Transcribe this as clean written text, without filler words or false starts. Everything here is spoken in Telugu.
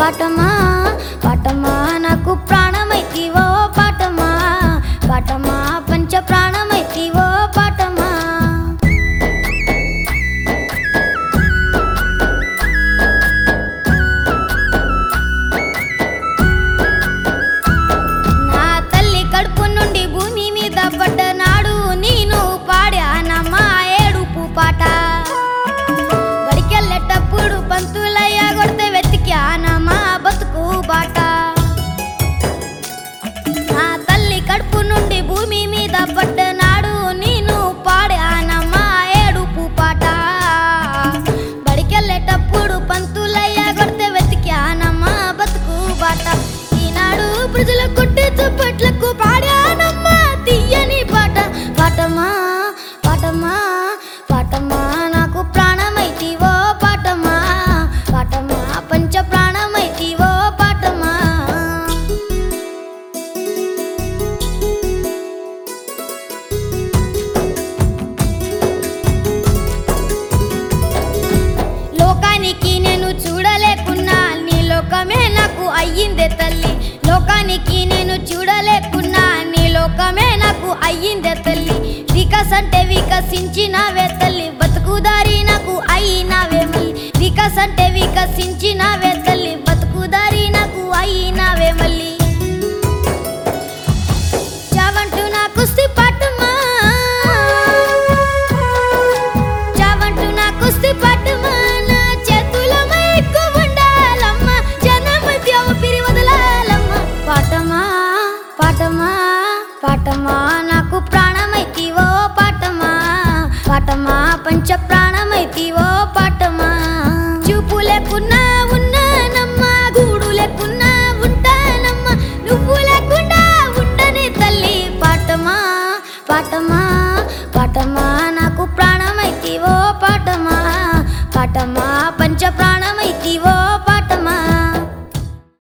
పాటమా పాటమా నాకు ప్రాణమైతివో పాటమా పాటమా పంచ ప్రాణమైతివో పాటమా నా తల్లి కడుపు నుండి భూమి మీద పడ్డనాడు నేను పాడానమ్మా ఏడుపు పాట బడికెళ్ళేటప్పుడు పంతులయ్య కొడితే వెతికానమ్మా బతుకు బాట నా తల్లి కడుపు నుండి భూమి మీద పడ్డనాడు నేను పాడానమ్మా ఏడుపు పాట బడికెళ్ళేటప్పుడు పంతులయ్య కొడితే వెతికానమ్మా బతుకు బాట ఈనాడు ప్రజల కొట్టి దుప్పట్లకు పాడానమ్మా తీయని పాట పాటమా పాటమా పాటమా నాకు ప్రాణమైతివో పాటమా పాటమా పంచ ప్రాణమైతివో పాటమా లోకానికి నేను చూడలేకున్నా నీ లోకమే నాకు అయ్యిందే తల్లి లోకానికి నేను చూడలేకున్నా నీ లోకమే నాకు అయ్యిందే తల్లి వికాసంటే వికసించినవే తల్లి బతుకుదారి నాకు అయినవే మళ్ళీ వికాసంటే వికసించినవే